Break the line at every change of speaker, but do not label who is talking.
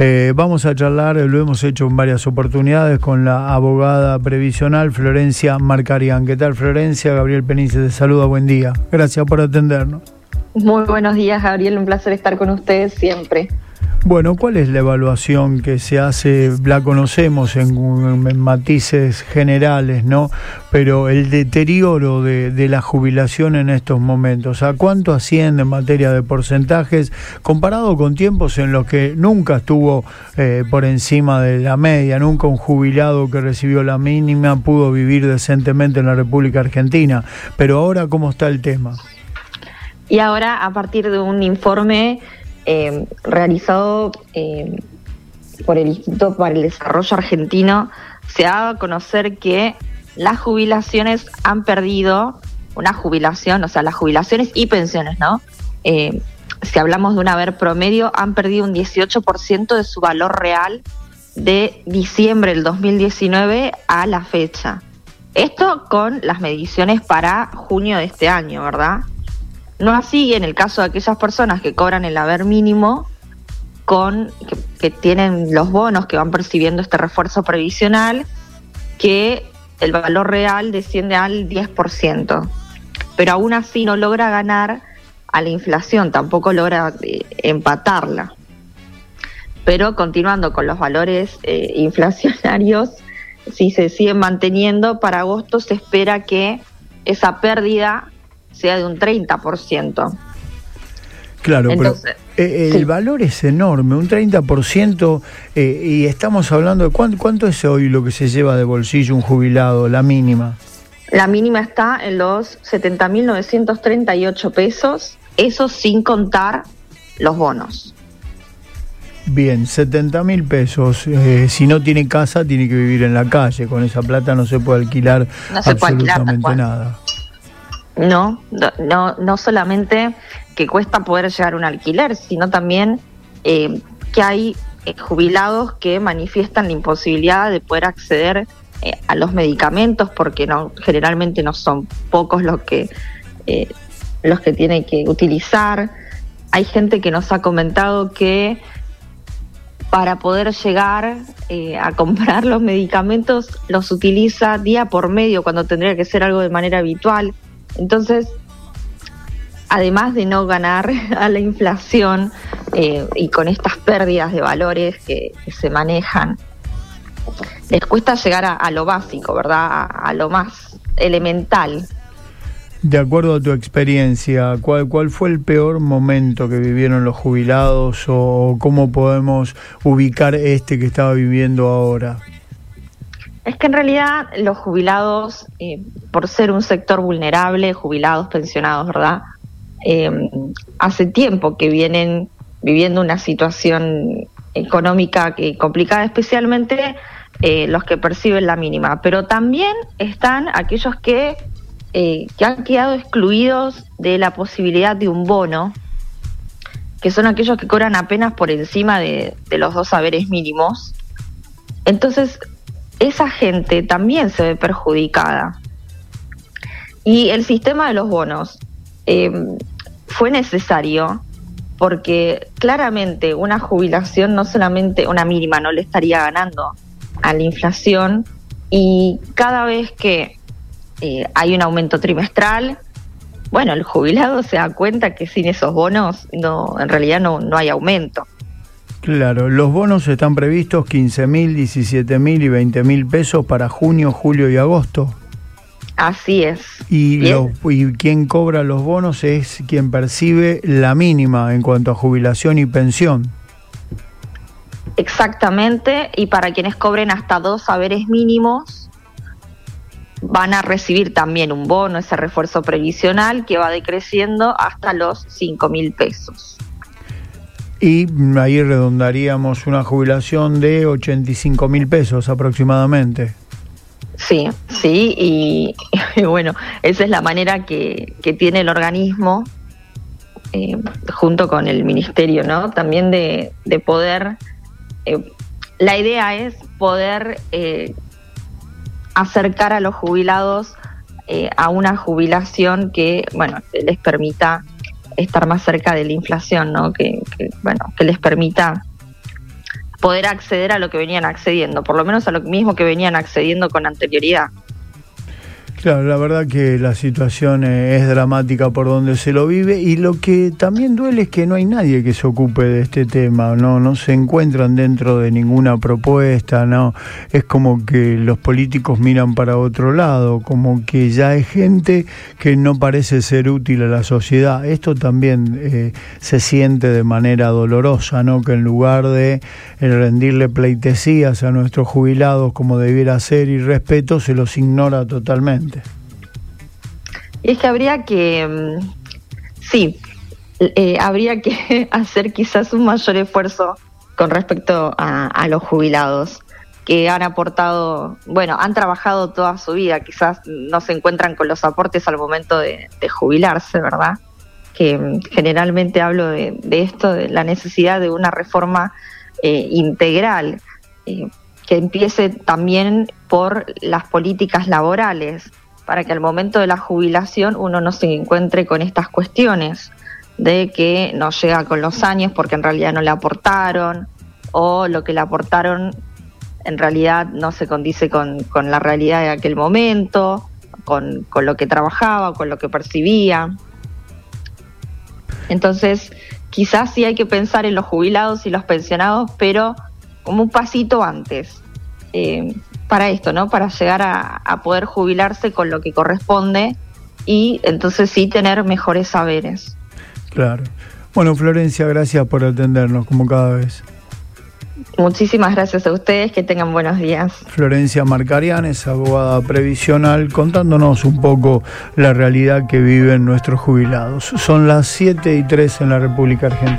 Vamos a charlar, lo hemos hecho en varias oportunidades, con la abogada previsional Florencia Marcarián. ¿Qué tal, Florencia? Gabriel Penice te saluda, buen día. Gracias por atendernos.
Muy buenos días, Gabriel, un placer estar con ustedes siempre.
Bueno, ¿cuál es la evaluación que se hace? La conocemos en matices generales, ¿no? Pero el deterioro de la jubilación en estos momentos, ¿a cuánto asciende en materia de porcentajes comparado con tiempos en los que nunca estuvo por encima de la media? Nunca un jubilado que recibió la mínima pudo vivir decentemente en la República Argentina. Pero ahora, ¿cómo está el tema?
Y ahora, a partir de un informe realizado por el Instituto para el Desarrollo Argentino, se ha dado a conocer que las jubilaciones han perdido una jubilación, o sea, las jubilaciones y pensiones, ¿no? Si hablamos de un haber promedio, han perdido un 18% de su valor real de diciembre del 2019 a la fecha. Esto con las mediciones para junio de este año, ¿verdad? No así en el caso de aquellas personas que cobran el haber mínimo, que tienen los bonos, que van percibiendo este refuerzo previsional, que el valor real desciende al 10%. Pero aún así no logra ganar a la inflación, tampoco logra empatarla. Pero continuando con los valores inflacionarios, si se siguen manteniendo, para agosto se espera que esa pérdida sea de un 30%.
Claro,
entonces,
pero el valor es enorme, un 30%, y estamos hablando de ¿cuánto es hoy lo que se lleva de bolsillo un jubilado, la mínima?
La mínima está en los 70.938 pesos, eso sin contar los bonos.
Bien, 70.000 pesos. Si no tiene casa, tiene que vivir en la calle. Con esa plata no se puede alquilar absolutamente nada.
No solamente que cuesta poder llegar a un alquiler, sino también que hay jubilados que manifiestan la imposibilidad de poder acceder a los medicamentos, porque generalmente no son pocos los que tienen que utilizar. Hay gente que nos ha comentado que para poder llegar a comprar los medicamentos los utiliza día por medio, cuando tendría que ser algo de manera habitual. Entonces, además de no ganar a la inflación y con estas pérdidas de valores que se manejan, les cuesta llegar a lo básico, ¿verdad? A lo más elemental.
De acuerdo a tu experiencia, ¿cuál fue el peor momento que vivieron los jubilados, o cómo podemos ubicar este que estaba viviendo ahora?
Es que en realidad los jubilados, por ser un sector vulnerable, jubilados, pensionados, ¿verdad? Hace tiempo que vienen viviendo una situación económica complicada, especialmente los que perciben la mínima. Pero también están aquellos que han quedado excluidos de la posibilidad de un bono, que son aquellos que cobran apenas por encima de los 2 haberes mínimos. Entonces, esa gente también se ve perjudicada. Y el sistema de los bonos fue necesario porque claramente una jubilación, no solamente una mínima, no le estaría ganando a la inflación, y cada vez que hay un aumento trimestral, bueno, el jubilado se da cuenta que sin esos bonos en realidad no hay aumento.
Claro, los bonos están previstos 15.000, 17.000 y 20.000 pesos para junio, julio y agosto.
Así es.
Y quien cobra los bonos es quien percibe la mínima en cuanto a jubilación y pensión.
Exactamente, y para quienes cobren hasta 2 haberes mínimos van a recibir también un bono, ese refuerzo previsional que va decreciendo hasta los 5.000 pesos.
Y ahí redondaríamos una jubilación de 85.000 pesos aproximadamente.
Sí, y bueno, esa es la manera que tiene el organismo, junto con el ministerio, ¿no? También de poder, la idea es poder acercar a los jubilados a una jubilación que, bueno, les permita estar más cerca de la inflación, ¿no? Que les permita poder acceder a lo que venían accediendo, por lo menos a lo mismo que venían accediendo con anterioridad.
Claro, la verdad que la situación es dramática por donde se lo vive, y lo que también duele es que no hay nadie que se ocupe de este tema, no se encuentran dentro de ninguna propuesta, no, es como que los políticos miran para otro lado, como que ya hay gente que no parece ser útil a la sociedad. Esto también se siente de manera dolorosa, ¿no? Que en lugar de rendirle pleitesías a nuestros jubilados como debiera ser y respeto, se los ignora totalmente.
Y es que habría que, habría que hacer quizás un mayor esfuerzo con respecto a los jubilados, que han aportado, han trabajado toda su vida, quizás no se encuentran con los aportes al momento de jubilarse, ¿verdad? Que generalmente hablo de esto, de la necesidad de una reforma integral, que empiece también por las políticas laborales, para que al momento de la jubilación uno no se encuentre con estas cuestiones de que no llega con los años porque en realidad no le aportaron, o lo que le aportaron en realidad no se condice con la realidad de aquel momento, con lo que trabajaba, con lo que percibía. Entonces, quizás sí hay que pensar en los jubilados y los pensionados, pero como un pasito antes, para esto, ¿no? Para llegar a poder jubilarse con lo que corresponde y entonces sí tener mejores saberes.
Claro. Bueno, Florencia, gracias por atendernos como cada vez.
Muchísimas gracias a ustedes, que tengan buenos días.
Florencia Marcarián es abogada previsional, contándonos un poco la realidad que viven nuestros jubilados. Son las 7:03 en la República Argentina.